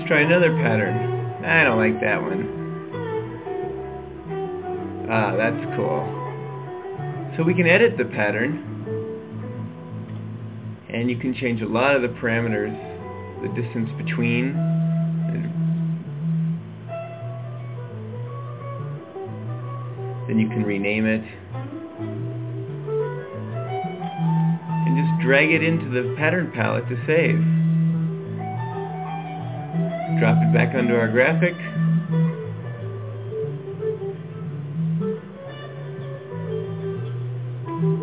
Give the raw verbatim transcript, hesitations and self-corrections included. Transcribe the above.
Let's try another pattern. I don't like that one. Ah, that's cool. So we can edit the pattern, and you can change a lot of the parameters, the distance between. Then you can rename it. And just drag it into the pattern palette to save. Drop it back onto our graphic.